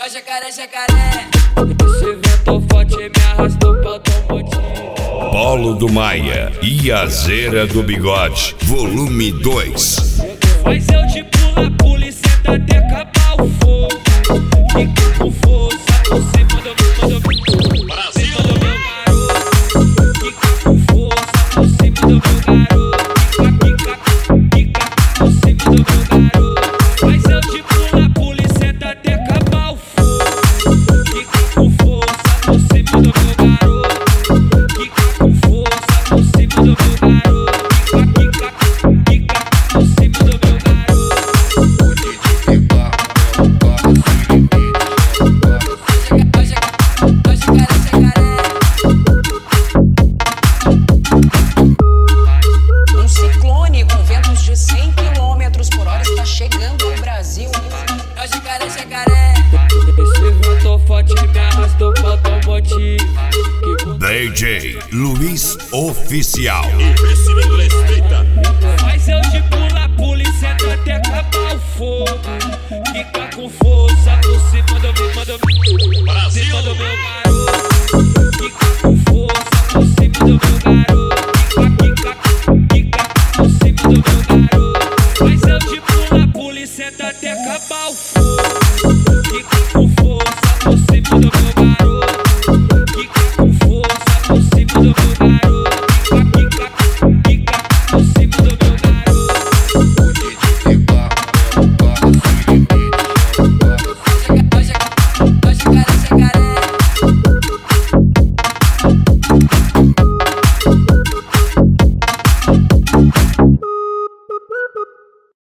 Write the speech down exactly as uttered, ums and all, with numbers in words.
É o jacaré, jacaré. Esse vento forte me arrastou pra automotivo. Paulo do Maia e a Zera do Bigode, volume dois. Mas eu te pulo a polícia até acabar o fogo. Fica com força, você mandou, mandou, você mandou meu garoto. Fica com força, você mandou meu garoto. Fica, fica, fica, você mandou meu garoto. Mas eu te pulo a polícia até acabar o fogo. Fica com força, você mandou meu garoto. Fica com força, você mandou meu garoto. Fica, fica, fica, você mandou meu garoto. Um ciclone com ventos de cem quilômetros por hora está chegando ao Brasil. É o jacaré, jacaré. Esse vento forte me arrastou pra automotivo. D J Luiz Oficial. Mas eu te pulo a polícia até acabar o fogo. Fica com força, você mandou me, mandou me, você mandou meu garoto. Fica com força, você mandou meu garoto. Fica, fica, fica, você mandou meu garoto. Mas eu te pulo a polícia até acabar o fogo.